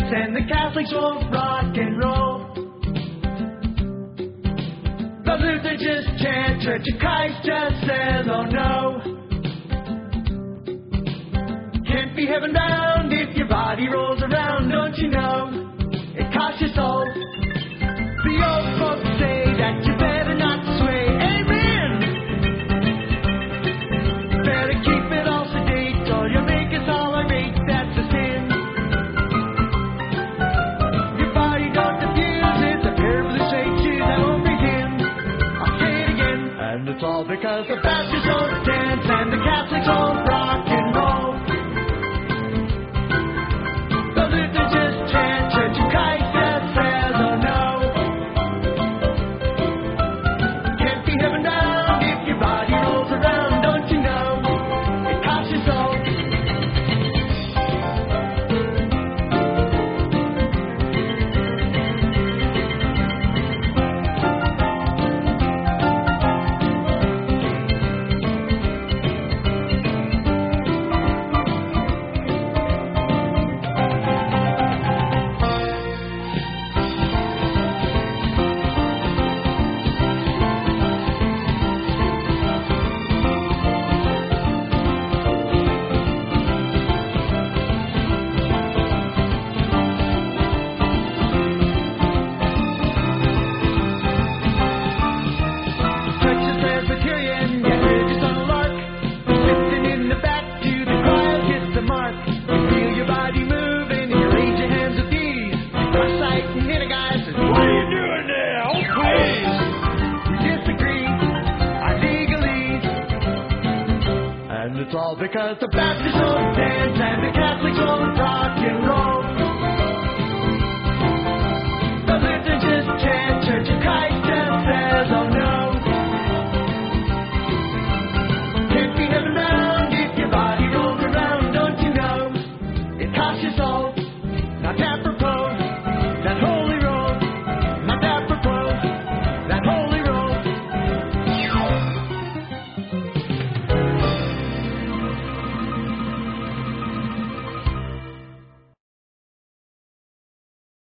dance and the Catholics won't rock and roll. The Lutherans just chant, Church of Christ just says, oh no. Can't be heaven bound if your body rolls around, don't you know? It costs your soul. The old folks say that you better not sway. Amen. Better keep it all sedate or you'll make us all irate. That's a sin. Your body don't diffuse. It's a pair of the shakes that won't begin. I'll say it again. And it's all because the Baptists won't dance and the Catholics won't rock and roll. The Lutherans just chant, Church of Christ just says, oh no. Can't be heaven bound if your body rolls around, don't you know? It costs your soul. It's all because the Baptists won't dance and the Catholics won't rock and roll.